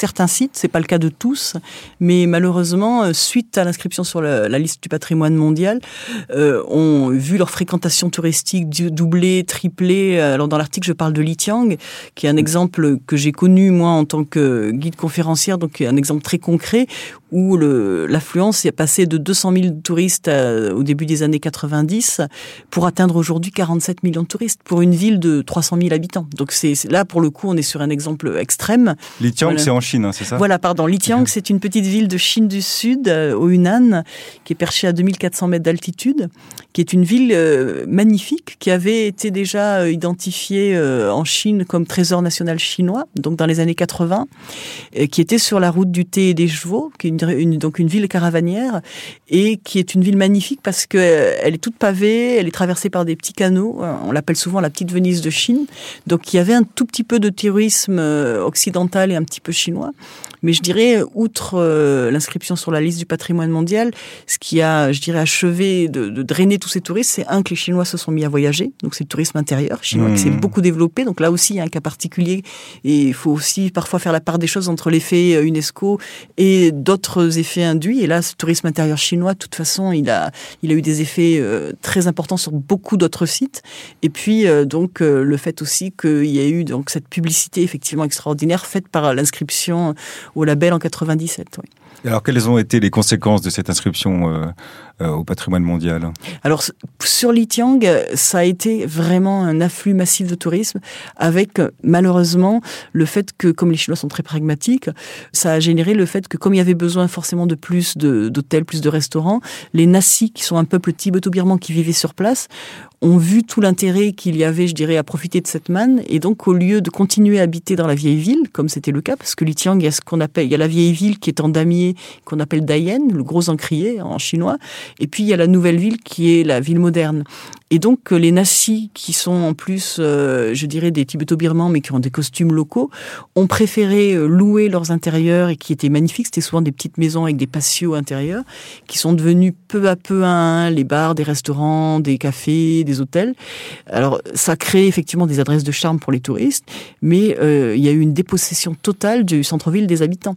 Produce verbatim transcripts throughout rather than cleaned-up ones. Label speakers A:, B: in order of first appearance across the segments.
A: certains sites, c'est pas le cas de tous, mais malheureusement, suite à l'inscription sur la, la liste du patrimoine mondial, euh, ont vu leur fréquentation touristique doubler, tripler. Alors dans l'article, je parle de Litiang, qui est un exemple que j'ai connu moi en tant que guide conférencière, donc un exemple très concret où le, l'affluence est passée de deux cent mille touristes à, au début des années quatre-vingt-dix pour atteindre aujourd'hui quarante-sept millions de touristes pour une ville de trois cent mille habitants. Donc c'est, c'est là pour le coup on est sur un exemple extrême.
B: Litiang,
A: voilà.
B: C'est en Chine, hein, c'est ça ?
A: Voilà, pardon. Litiang, c'est une petite ville de Chine du Sud, euh, au Hunan, qui est perchée à deux mille quatre cents mètres d'altitude, qui est une ville euh, magnifique, qui avait été déjà euh, identifiée euh, en Chine comme trésor national chinois, donc dans les années quatre-vingts, euh, qui était sur la route du thé et des chevaux, qui est une, une, donc une ville caravanière, et qui est une ville magnifique parce que euh, elle est toute pavée, elle est traversée par des petits canaux, on l'appelle souvent la petite Venise de Chine, donc il y avait un tout petit peu de tourisme euh, occidental et un petit peu chinois. Mais je dirais, outre euh, l'inscription sur la liste du patrimoine mondial, ce qui a, je dirais, achevé de, de drainer tous ces touristes, c'est un, que les Chinois se sont mis à voyager, donc c'est le tourisme intérieur chinois mmh. qui s'est beaucoup développé, donc là aussi il y a un cas particulier, et il faut aussi parfois faire la part des choses entre l'effet UNESCO et d'autres effets induits, et là, ce tourisme intérieur chinois, de toute façon, il a, il a eu des effets euh, très importants sur beaucoup d'autres sites, et puis euh, donc euh, le fait aussi qu'il y a eu donc cette publicité effectivement extraordinaire faite par l'inscription au label en quatre-vingt-dix-sept. Oui.
B: Et alors, quelles ont été les conséquences de cette inscription euh, euh, au patrimoine mondial ?
A: Alors, sur Litiang, ça a été vraiment un afflux massif de tourisme, avec malheureusement le fait que, comme les Chinois sont très pragmatiques, ça a généré le fait que, comme il y avait besoin forcément de plus de, d'hôtels, plus de restaurants, les Nassis, qui sont un peuple tibéto-birman qui vivait sur place, ont vu tout l'intérêt qu'il y avait, je dirais, à profiter de cette manne, et donc au lieu de continuer à habiter dans la vieille ville, comme c'était le cas, parce que Litiang, il y a ce qu'on appelle, il y a la vieille ville qui est en damier, qu'on appelle Dayen, le gros encrier en chinois, et puis il y a la nouvelle ville qui est la ville moderne. Et donc les Nassis, qui sont en plus, euh, je dirais, des Tibéto-Birmans, mais qui ont des costumes locaux, ont préféré louer leurs intérieurs, et qui étaient magnifiques, c'était souvent des petites maisons avec des patios intérieurs, qui sont devenus peu à peu un à un les bars, des restaurants, des cafés, des hôtels. Alors ça crée effectivement des adresses de charme pour les touristes, mais euh, il y a eu une dépossession totale du centre-ville des habitants.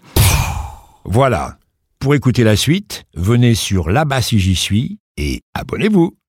C: Voilà. Pour écouter la suite, venez sur Là-bas si j'y suis et abonnez-vous.